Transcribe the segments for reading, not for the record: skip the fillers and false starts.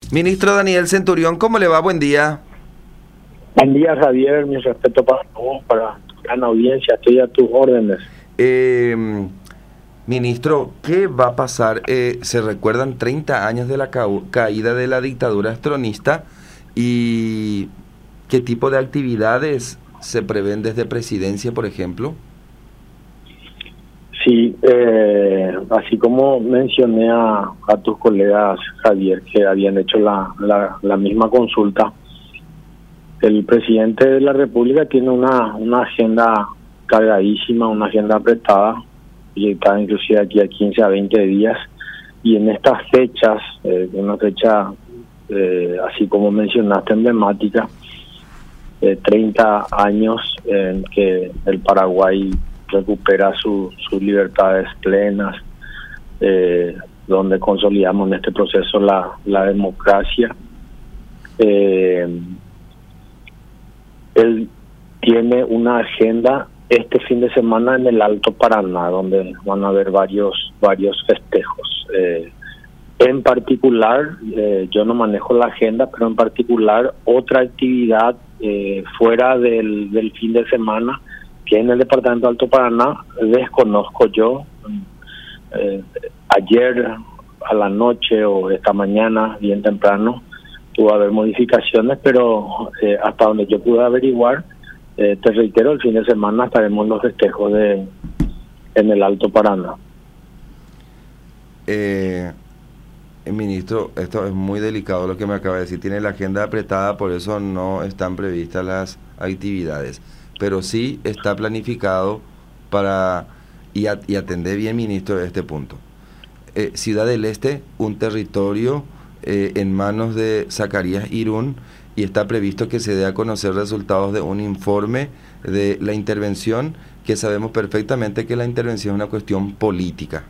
Ministro Daniel Centurión, ¿cómo le va? Buen día. Buen día, Javier. Mi respeto para vos, para tu gran audiencia. Estoy a tus órdenes. Ministro, ¿qué va a pasar? Se recuerdan 30 años de la caída de la dictadura astronista y ¿qué tipo de actividades se prevén desde Presidencia, por ejemplo? Sí, así como mencioné a tus colegas, Javier, que habían hecho la misma consulta, el presidente de la República tiene una agenda cargadísima, una agenda apretada, y está inclusive aquí a 15 a 20 días, y en estas fechas, una fecha, así como mencionaste, emblemática, 30 años en que el Paraguay recupera sus libertades plenas, donde consolidamos en este proceso la democracia. Él tiene una agenda este fin de semana en el Alto Paraná, donde van a haber varios festejos. En particular, yo no manejo la agenda, pero en particular otra actividad fuera del fin de semana, que en el departamento de Alto Paraná desconozco yo. Ayer a la noche o esta mañana, bien temprano, pudo haber modificaciones, pero hasta donde yo pude averiguar, te reitero, el fin de semana estaremos en los festejos en el Alto Paraná. Ministro, esto es muy delicado lo que me acaba de decir. Tiene la agenda apretada, por eso no están previstas las actividades. Pero sí está planificado para, y atender bien, ministro, este punto. Ciudad del Este, un territorio en manos de Zacarías Irún, y está previsto que se dé a conocer resultados de un informe de la intervención, que sabemos perfectamente que la intervención es una cuestión política.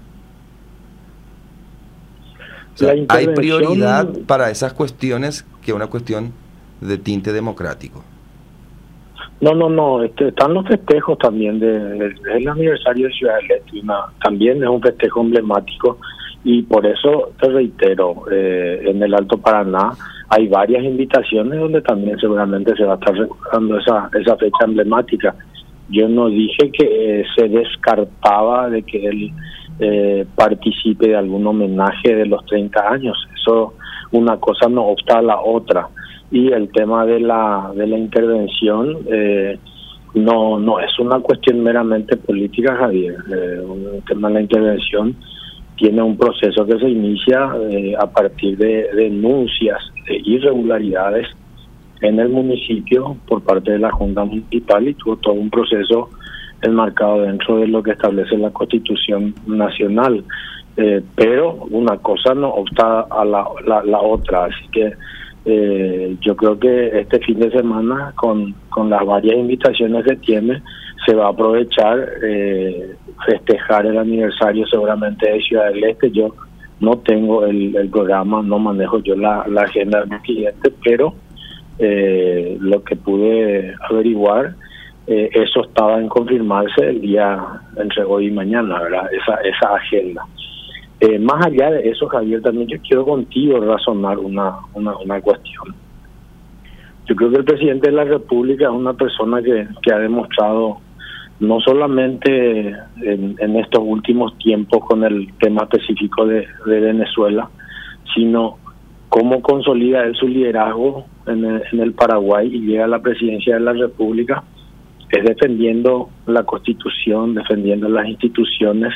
O sea, hay prioridad para esas cuestiones que una cuestión de tinte democrático. No, están los festejos también del aniversario de Ciudad del Este, también es un festejo emblemático, y por eso te reitero, en el Alto Paraná hay varias invitaciones donde también seguramente se va a estar recordando esa fecha emblemática. Yo no dije que se descartaba de que él participe de algún homenaje de los 30 años. Eso, una cosa no obsta a la otra. Y el tema de la intervención no es una cuestión meramente política, Javier. El tema de la intervención tiene un proceso que se inicia a partir de denuncias de irregularidades en el municipio por parte de la Junta Municipal, y tuvo todo un proceso enmarcado dentro de lo que establece la Constitución Nacional. Pero una cosa no obsta a la otra, así que yo creo que este fin de semana, con las varias invitaciones que tiene, se va a aprovechar festejar el aniversario seguramente de Ciudad del Este. Yo no tengo el programa, no manejo yo la agenda de mi cliente, pero lo que pude averiguar, eso estaba en confirmarse el día entre hoy y mañana, ¿verdad? Esa agenda. Más allá de eso, Javier, también yo quiero contigo razonar una cuestión. Yo creo que el presidente de la República es una persona que ha demostrado, no solamente en estos últimos tiempos con el tema específico de Venezuela, sino cómo consolida él su liderazgo en el Paraguay y llega a la presidencia de la República, es defendiendo la Constitución, defendiendo las instituciones,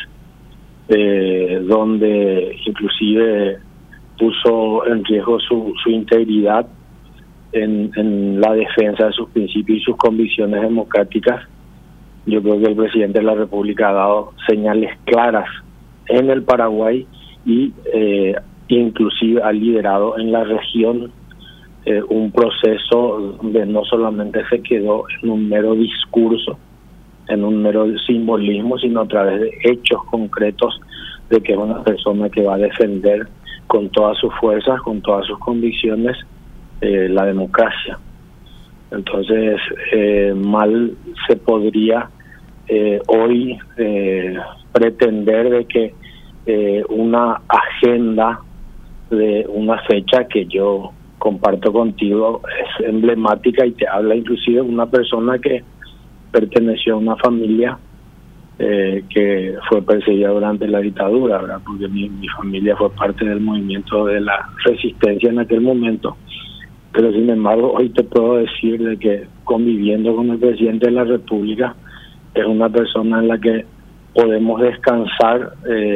donde inclusive puso en riesgo su integridad en la defensa de sus principios y sus convicciones democráticas. Yo creo que el presidente de la República ha dado señales claras en el Paraguay y inclusive ha liderado en la región un proceso donde no solamente se quedó en un mero discurso, en un mero simbolismo, sino a través de hechos concretos de que es una persona que va a defender con todas sus fuerzas, con todas sus convicciones, la democracia. Entonces, mal se podría hoy pretender de que una agenda de una fecha que yo comparto contigo, es emblemática y te habla inclusive de una persona que perteneció a una familia que fue perseguida durante la dictadura, ¿verdad? Porque mi familia fue parte del movimiento de la resistencia en aquel momento. Pero sin embargo, hoy te puedo decir de que conviviendo con el presidente de la República es una persona en la que podemos descansar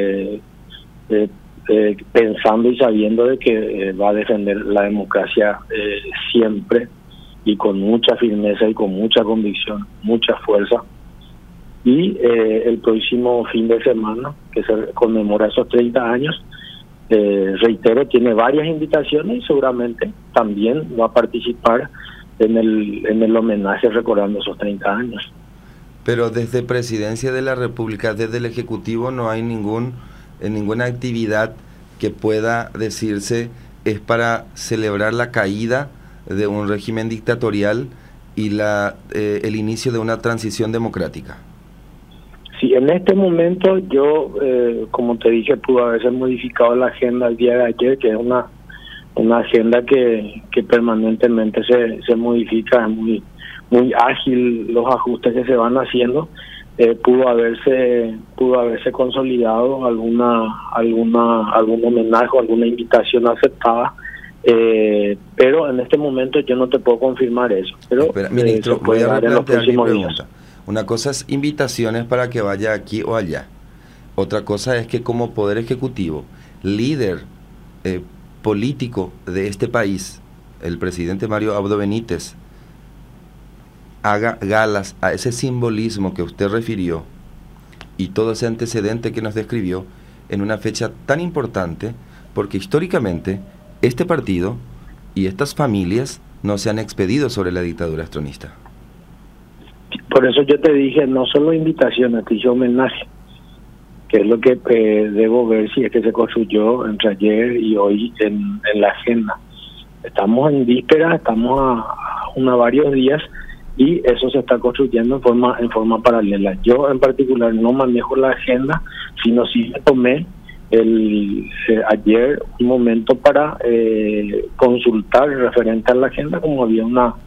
pensando y sabiendo de que va a defender la democracia siempre y con mucha firmeza y con mucha convicción, mucha fuerza. Y el próximo fin de semana, que se conmemora esos 30 años, reitero, tiene varias invitaciones y seguramente también va a participar en el homenaje recordando esos 30 años. Pero desde Presidencia de la República, desde el Ejecutivo, no hay ninguna actividad que pueda decirse es para celebrar la caída de un régimen dictatorial y el inicio de una transición democrática. Sí, en este momento yo, como te dije, pudo haberse modificado la agenda el día de ayer, que es una agenda que permanentemente se modifica, es muy ágil los ajustes que se van haciendo. Pudo haberse consolidado algún homenaje, alguna invitación aceptada, pero en este momento yo no te puedo confirmar eso. Pero espera, ministro, voy a replantear mi pregunta. Una cosa es invitaciones para que vaya aquí o allá. Otra cosa es que como Poder Ejecutivo, líder político de este país, el presidente Mario Abdo Benítez, haga galas a ese simbolismo que usted refirió y todo ese antecedente que nos describió en una fecha tan importante, porque históricamente este partido y estas familias no se han expedido sobre la dictadura astronista. Por eso yo te dije, no solo invitaciones, te dije homenaje, que es lo que debo ver si es que se construyó entre ayer y hoy en la agenda. Estamos en víspera, estamos a varios días y eso se está construyendo en forma paralela. Yo en particular no manejo la agenda, sino sí tomé ayer un momento para consultar referente a la agenda, como había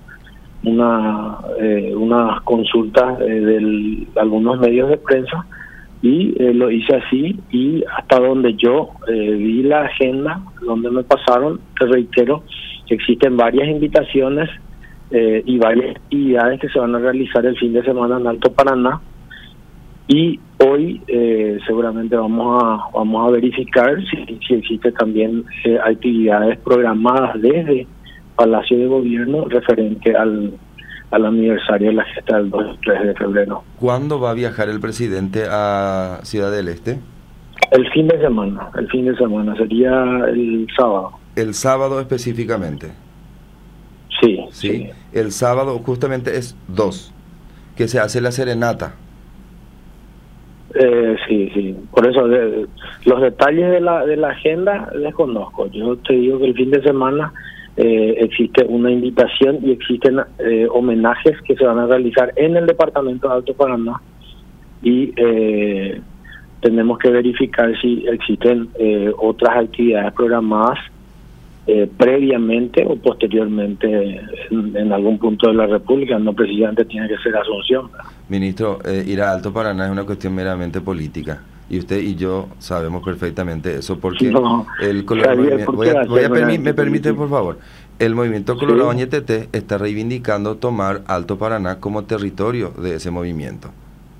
unas consultas de algunos medios de prensa, y lo hice así, y hasta donde yo vi la agenda, donde me pasaron, te reitero que existen varias invitaciones y varias actividades que se van a realizar el fin de semana en Alto Paraná, y hoy seguramente vamos a verificar si existe también actividades programadas desde Palacio de Gobierno referente al aniversario de la gesta del 2 y 3 de febrero. ¿Cuándo va a viajar el presidente a Ciudad del Este? El fin de semana, sería el sábado. ¿El sábado específicamente? Sí. El sábado justamente es 2, que se hace la serenata. Sí. Por eso los detalles de la agenda desconozco. Yo te digo que el fin de semana existe una invitación y existen homenajes que se van a realizar en el departamento de Alto Paraná, y tenemos que verificar si existen otras actividades programadas previamente o posteriormente en algún punto de la República. No precisamente tiene que ser Asunción. Ministro, ir a Alto Paraná es una cuestión meramente política, y usted y yo sabemos perfectamente eso, porque me permite, por favor, el movimiento Colorado Ñeteté está reivindicando tomar Alto Paraná como territorio de ese movimiento,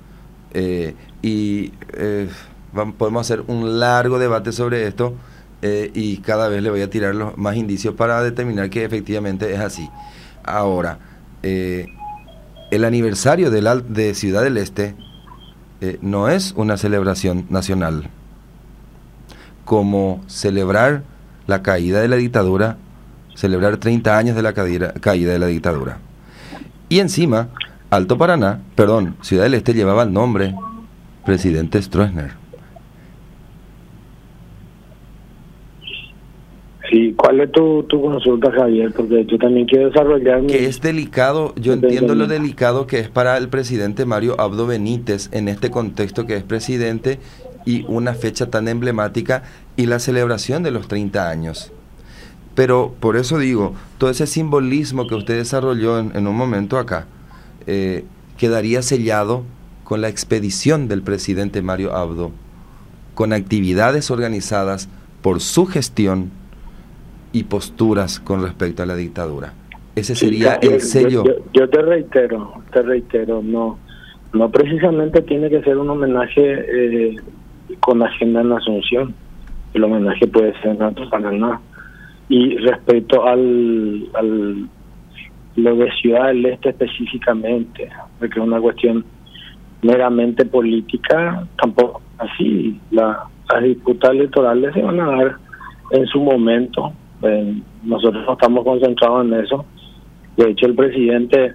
podemos hacer un largo debate sobre esto, y cada vez le voy a tirar los más indicios para determinar que efectivamente es así. Ahora, el aniversario de Ciudad del Este no es una celebración nacional, como celebrar la caída de la dictadura, celebrar 30 años de la caída de la dictadura. Y encima, Ciudad del Este llevaba el nombre Presidente Stroessner. Sí, ¿cuál es tu consulta, Javier? Porque yo también quiero desarrollar... Que es delicado, yo entiendo lo delicado que es para el presidente Mario Abdo Benítez en este contexto, que es presidente y una fecha tan emblemática y la celebración de los 30 años. Pero por eso digo, todo ese simbolismo que usted desarrolló en un momento acá, quedaría sellado con la expedición del presidente Mario Abdo, con actividades organizadas por su gestión y posturas con respecto a la dictadura. Ese sería el sello. Yo te reitero, no precisamente tiene que ser un homenaje con agenda en la Asunción. El homenaje puede ser en Alto Paraná. Y respecto al lo de Ciudad del Este específicamente, porque es una cuestión meramente política, tampoco así. Las disputas electorales se van a dar en su momento. Nosotros no estamos concentrados en eso. De hecho, el presidente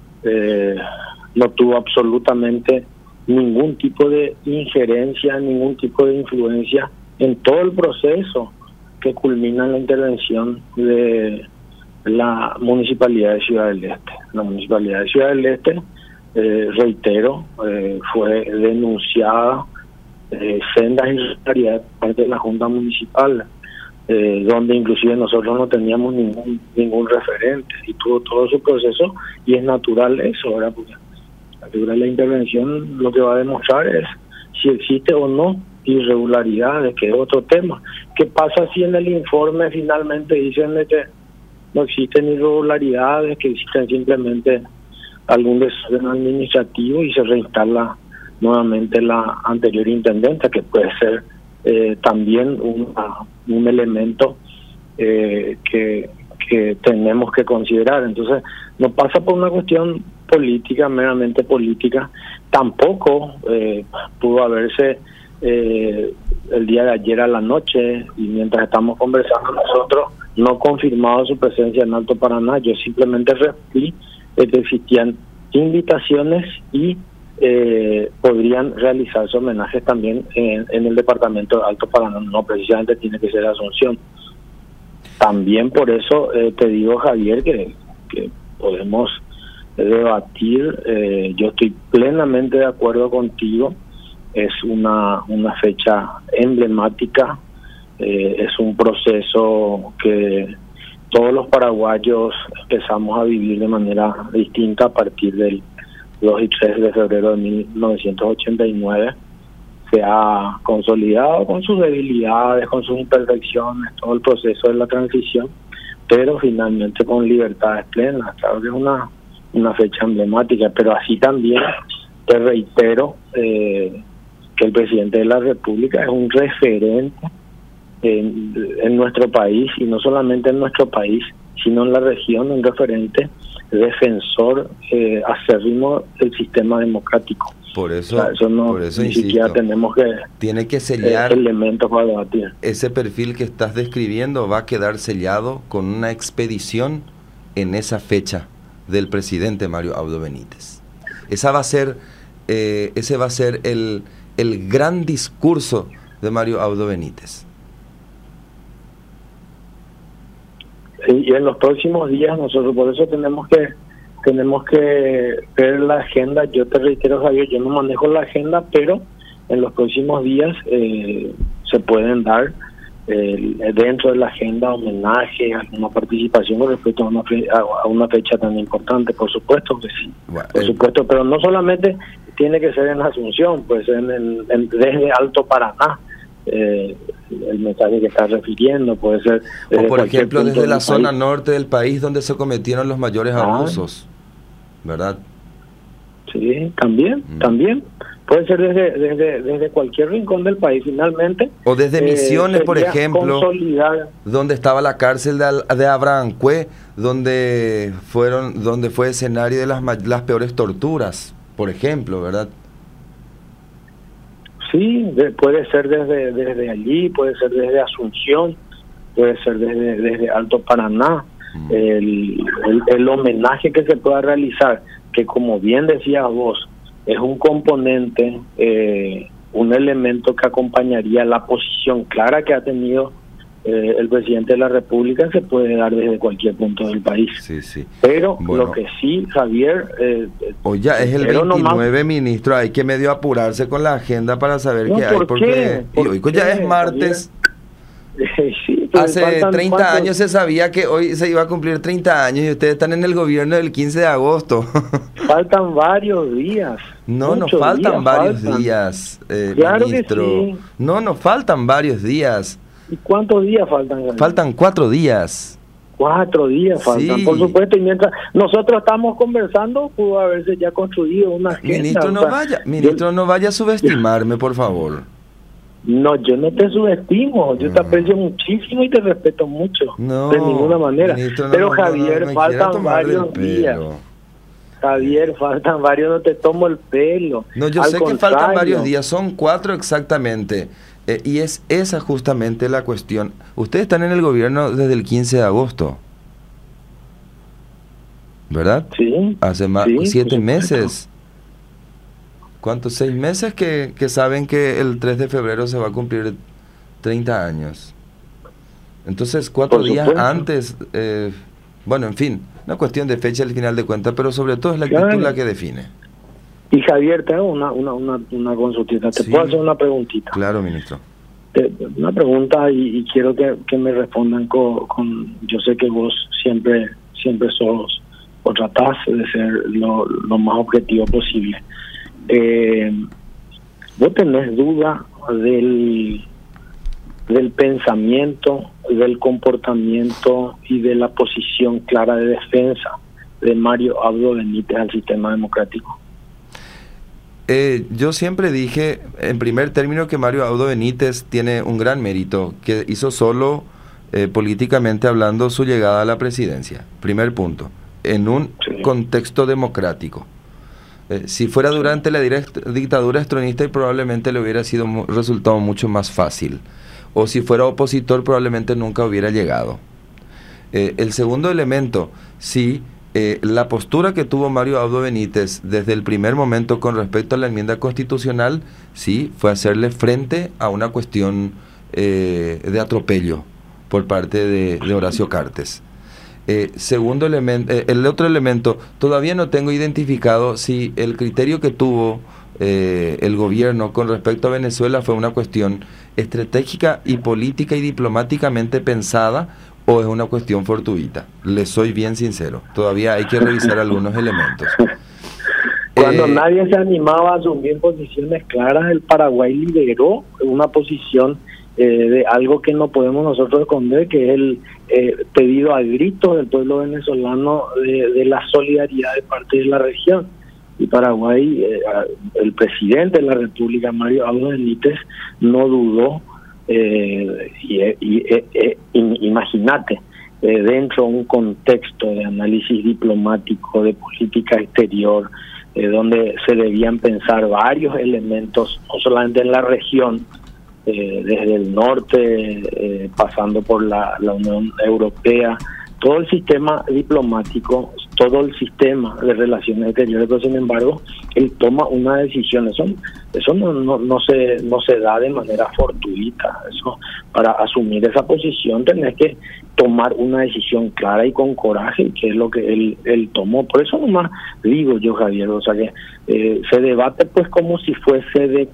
no tuvo absolutamente ningún tipo de injerencia, ningún tipo de influencia en todo el proceso que culmina en la intervención de la Municipalidad de Ciudad del Este. La Municipalidad de Ciudad del Este, reitero, fue denunciada sendas irregularidades por parte de la Junta Municipal, donde inclusive nosotros no teníamos ningún referente, y tuvo todo su proceso, y es natural eso, ¿verdad? Porque la figura de la intervención lo que va a demostrar es si existe o no irregularidades, que es otro tema. ¿Qué pasa si en el informe finalmente dicen de que no existen irregularidades, que existen simplemente algún desorden administrativo y se reinstala nuevamente la anterior intendenta, que puede ser también un elemento que tenemos que considerar? Entonces, no pasa por una cuestión política, meramente política. Tampoco pudo haberse el día de ayer a la noche, y mientras estamos conversando nosotros, no confirmado su presencia en Alto Paraná. Yo simplemente repetí que existían invitaciones y podrían realizarse homenajes también en el departamento de Alto Paraná, no precisamente tiene que ser Asunción. También por eso te digo, Javier, que podemos debatir. Yo estoy plenamente de acuerdo contigo. Es una fecha emblemática, es un proceso que todos los paraguayos empezamos a vivir de manera distinta a partir del 2 y 3 de febrero de 1989. Se ha consolidado con sus debilidades, con sus imperfecciones, todo el proceso de la transición, pero finalmente con libertades plenas. Claro que es una fecha emblemática, pero así también te reitero que el presidente de la República es un referente en nuestro país, y no solamente en nuestro país, sino en la región, un referente defensor acérrimo del sistema democrático. Por eso, por eso ni siquiera tenemos que tiene que sellar elementos para debatir. Ese perfil que estás describiendo va a quedar sellado con una expedición en esa fecha del presidente Mario Abdo Benítez. Ese va a ser el gran discurso de Mario Abdo Benítez. Sí, y en los próximos días nosotros por eso tenemos que ver la agenda. Yo te reitero, Javier, yo no manejo la agenda, pero en los próximos días se pueden dar dentro de la agenda homenaje, alguna participación con respecto a una fecha tan importante. Por supuesto que sí, bueno, por supuesto, pero no solamente tiene que ser en Asunción, pues desde Alto Paraná. El mensaje que estás refiriendo puede ser o por ejemplo desde la zona norte del país, donde se cometieron los mayores abusos, ¿verdad? Sí, también puede ser desde cualquier rincón del país finalmente, o desde Misiones, por ejemplo, donde estaba la cárcel de Abrancue, donde fue escenario de las peores torturas, por ejemplo, ¿verdad? Sí, puede ser desde allí, puede ser desde Asunción, puede ser desde Alto Paraná. El homenaje que se pueda realizar, que como bien decías vos, es un componente, un elemento que acompañaría la posición clara que ha tenido el presidente de la República se puede dar desde cualquier punto del país. Sí, sí. Pero bueno, lo que sí, Javier... hoy ya es el 29, nomás, ministro, hay que medio apurarse con la agenda para saber qué hay, porque y hoy ya es martes. Sí, hace 30 años se sabía que hoy se iba a cumplir 30 años y ustedes están en el gobierno del 15 de agosto. Faltan varios días. No, nos faltan varios días, claro, ministro. Que sí. No, nos faltan varios días. ¿Y cuántos días faltan? Javier? Faltan 4 días. 4 días faltan, sí, por supuesto, y mientras nosotros estamos conversando, pudo haberse ya construido una agenda. Ministro, no vaya a subestimarme, por favor. No, yo no te subestimo, yo te aprecio muchísimo y te respeto mucho, de ninguna manera. Ministro, pero Javier, faltan varios días. Javier, faltan varios, no te tomo el pelo. No, yo sé que faltan varios días, son 4 exactamente. Y es esa justamente la cuestión. Ustedes están en el gobierno desde el 15 de agosto, ¿verdad? Sí. Hace más 7 meses. ¿Cuántos? 6 meses que saben que el 3 de febrero se va a cumplir 30 años. Entonces, 4 días antes, bueno, en fin, una cuestión de fecha al final de cuentas, pero sobre todo es la actitud la que define. Y Javier, te hago una consultita. ¿Te puedo hacer una preguntita? Claro, ministro. Una pregunta y quiero que me respondan con... Yo sé que vos siempre sos o tratás de ser lo más objetivo posible. ¿Vos tenés duda del pensamiento, del comportamiento y de la posición clara de defensa de Mario Abdo Benítez al sistema democrático? Yo siempre dije, en primer término, que Mario Abdo Benítez tiene un gran mérito, que hizo solo, políticamente hablando, su llegada a la presidencia. Primer punto, en un contexto democrático. Si fuera durante la dictadura estronista, probablemente le hubiera sido resultado mucho más fácil. O si fuera opositor, probablemente nunca hubiera llegado. El segundo elemento, sí, la postura que tuvo Mario Abdo Benítez desde el primer momento con respecto a la enmienda constitucional, sí, fue hacerle frente a una cuestión de atropello por parte de Horacio Cartes. Segundo elemento, el otro elemento, todavía no tengo identificado si el criterio que tuvo el gobierno con respecto a Venezuela fue una cuestión estratégica y política y diplomáticamente pensada, o es una cuestión fortuita. Les soy bien sincero, todavía hay que revisar algunos elementos. Cuando nadie se animaba a asumir posiciones claras, el Paraguay lideró una posición de algo que no podemos nosotros esconder, que es el pedido a gritos del pueblo venezolano de la solidaridad de parte de la región. Y Paraguay, el presidente de la República, Mario Abdo Benítez, no dudó. Imagínate, dentro de un contexto de análisis diplomático, de política exterior, donde se debían pensar varios elementos, no solamente en la región, desde el norte, pasando por la Unión Europea, todo el sistema diplomático, todo el sistema de relaciones exteriores, pero sin embargo, él toma una decisión. Eso no se da de manera fortuita. Eso, para asumir esa posición tenés que tomar una decisión clara y con coraje, que es lo que él tomó. Por eso nomás digo yo, Javier, o sea que se debate pues como si fuese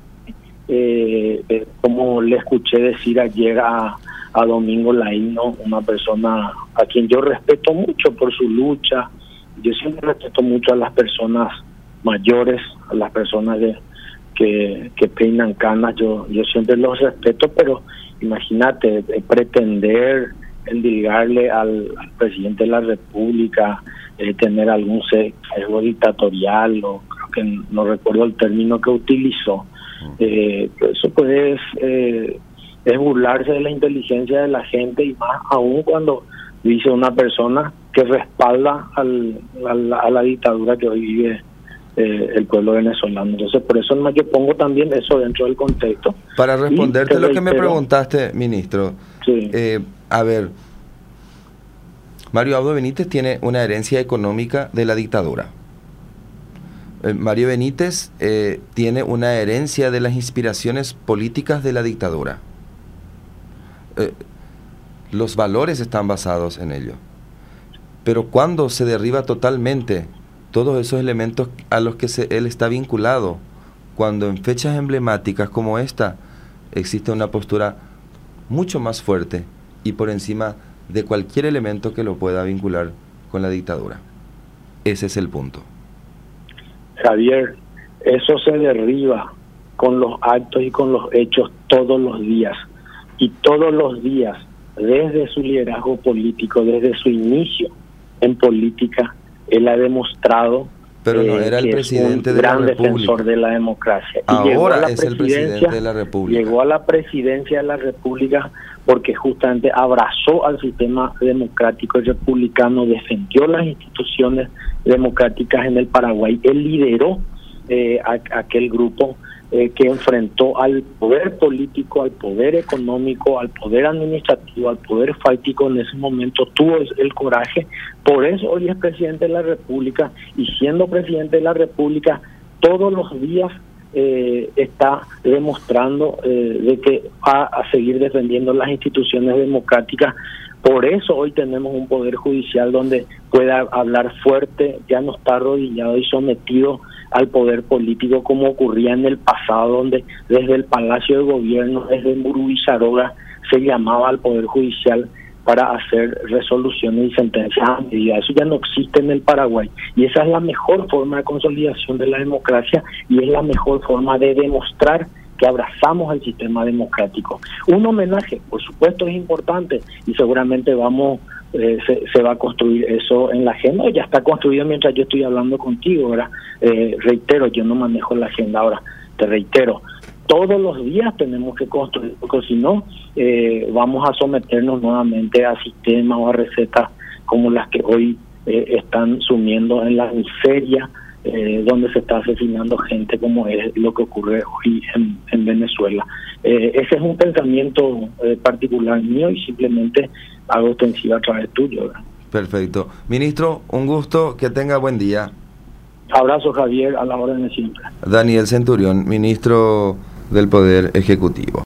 como le escuché decir ayer a Domingo Laino, una persona a quien yo respeto mucho por su lucha. Yo siempre respeto mucho a las personas mayores, a las personas que peinan canas, yo siempre los respeto, pero imagínate, pretender endilgarle al presidente de la República, tener algún sesgo dictatorial, o creo que no recuerdo el término que utilizó. Eso pues es burlarse de la inteligencia de la gente, y más aún cuando dice una persona que respalda a la dictadura que hoy vive el pueblo venezolano. Entonces, por eso yo pongo también eso dentro del contexto. Para responderte lo que me preguntaste, ministro, sí. A ver, Mario Abdo Benítez tiene una herencia económica de la dictadura. Mario Benítez tiene una herencia de las inspiraciones políticas de la dictadura. los valores están basados en ello. Pero cuando se derriba totalmente todos esos elementos a los que él está vinculado, cuando en fechas emblemáticas como esta existe una postura mucho más fuerte y por encima de cualquier elemento que lo pueda vincular con la dictadura. Ese es el punto. Javier, eso se derriba con los actos y con los hechos todos los días. Y todos los días, desde su liderazgo político, desde su inicio en política, él ha demostrado pero no era el presidente de la República, gran defensor de la democracia. Y ahora es el presidente de la República. Llegó a la presidencia de la República porque justamente abrazó al sistema democrático y republicano, defendió las instituciones democráticas en el Paraguay. Él lideró aquel grupo que enfrentó al poder político, al poder económico, al poder administrativo, al poder fáctico. En ese momento tuvo el coraje. Por eso hoy es presidente de la República, y siendo presidente de la República todos los días está demostrando de que va a seguir defendiendo las instituciones democráticas. Por eso hoy tenemos un poder judicial donde pueda hablar fuerte, ya no está arrodillado y sometido al poder político como ocurría en el pasado, donde desde el Palacio de Gobierno, desde Mburubizaroga, se llamaba al poder judicial para hacer resoluciones y sentencias a medida. Eso ya no existe en el Paraguay, y esa es la mejor forma de consolidación de la democracia, y es la mejor forma de demostrar que abrazamos el sistema democrático. Un homenaje, por supuesto, es importante, y seguramente se va a construir eso en la agenda. Ya está construido mientras yo estoy hablando contigo, ¿verdad? Reitero, yo no manejo la agenda ahora, te reitero, todos los días tenemos que construir, porque si no, vamos a someternos nuevamente a sistemas o a recetas como las que hoy están sumiendo en la miseria, donde se está asesinando gente, como es lo que ocurre hoy en Venezuela. Ese es un pensamiento particular mío, y simplemente hago extensiva a través tuyo, ¿verdad? Perfecto. Ministro, un gusto, que tenga buen día. Abrazo, Javier, a la orden de siempre. Daniel Centurión, ministro del Poder Ejecutivo.